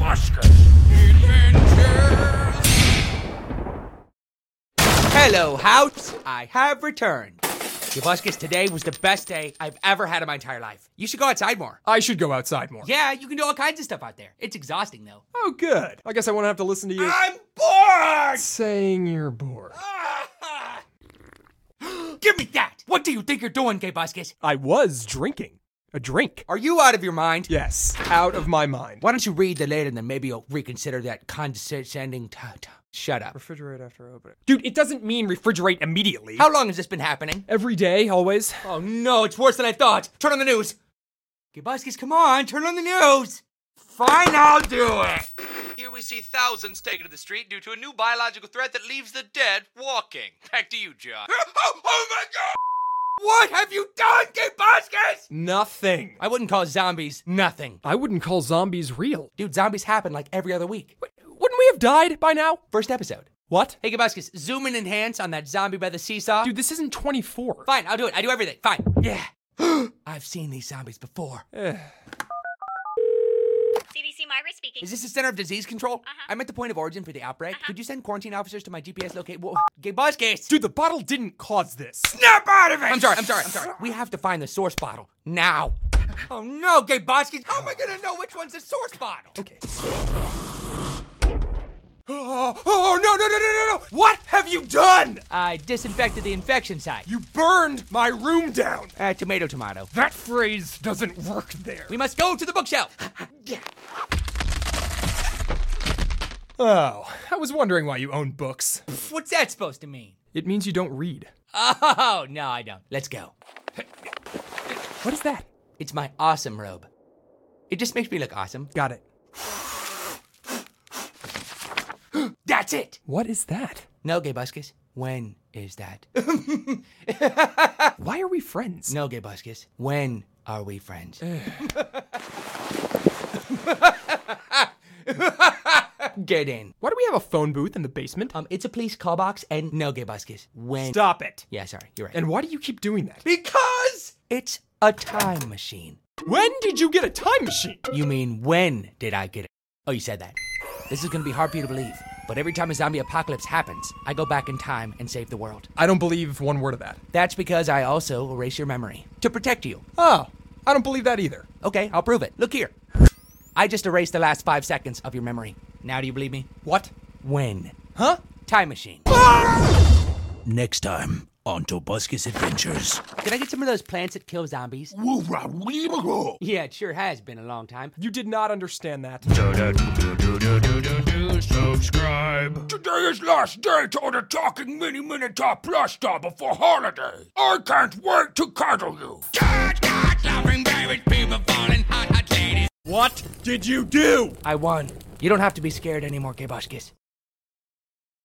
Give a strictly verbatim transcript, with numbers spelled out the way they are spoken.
Hello, House. I have returned. Gibuscus, today was the best day I've ever had in my entire life. You should go outside more. I should go outside more. Yeah, you can do all kinds of stuff out there. It's exhausting, though. Oh, good. I guess I won't have to listen to you I'm bored! saying you're bored. Give me that! What do you think you're doing, Gibuscus? I was drinking. A drink. Are you out of your mind? Yes, out of my mind. Why don't you read the lid and then maybe you'll reconsider that condescending t- t- Shut up. Refrigerate after opening. Dude, it doesn't mean refrigerate immediately. How long has this been happening? Every day, always. Oh no, it's worse than I thought. Turn on the news. Gibuscus, come on, turn on the news. Fine, I'll do it. Here we see thousands taken to the street due to a new biological threat that leaves the dead walking. Back to you, John. oh, oh my god! What have you done, Gibuscus? Nothing. I wouldn't call zombies nothing. I wouldn't call zombies real. Dude, zombies happen like every other week. Wait, wouldn't we have died by now? First episode. What? Hey, Gibuscus, zoom and enhance on that zombie by the seesaw. Dude, this isn't twenty-four. Fine, I'll do it. I do everything. Fine. Yeah. I've seen these zombies before. C D C Myra speaking. Is this the Center of Disease Control? Uh-huh. I'm at the point of origin for the outbreak. Uh-huh. Could you send quarantine officers to my G P S locate? Whoa. Gibuscus! Dude, the bottle didn't cause this. Snap out of it! I'm sorry, I'm sorry, I'm sorry. We have to find the source bottle. Now. Oh no, Gibuscus! How am I gonna know which one's the source bottle? Okay. Oh, oh, no, no, no, no, no, no! What have you done? I disinfected the infection site. You burned my room down. Uh, tomato, tomato. That phrase doesn't work there. We must go to the bookshelf. Yeah. Oh, I was wondering why you own books. What's that supposed to mean? It means you don't read. Oh, no, I don't. Let's go. What is that? It's my awesome robe. It just makes me look awesome. Got it. That's it! What is that? No, Gibuscus. When is that? Why are we friends? No, Gibuscus. When are we friends? Get in. Why do we have a phone booth in the basement? Um, it's a police call box, and no, Gibuscus. When? Stop it. Yeah, sorry, you're right. And why do you keep doing that? Because it's a time machine. When did you get a time machine? You mean when did I get it? Oh, you said that. This is gonna be hard for you to believe, but every time a zombie apocalypse happens, I go back in time and save the world. I don't believe one word of that. That's because I also erase your memory to protect you. Oh, I don't believe that either. Okay, I'll prove it. Look here. I just erased the last five seconds of your memory. Now do you believe me? What? When? Huh? Time machine. Next time on Tobuscus Adventures. Can I get some of those plants that kill zombies? Yeah, it sure has been a long time. You did not understand that. Subscribe. Today is last day to the Talking Mini Minotaur Plus Star before holiday. I can't wait to cuddle you. What did you do? I won. You don't have to be scared anymore, Gibuscus.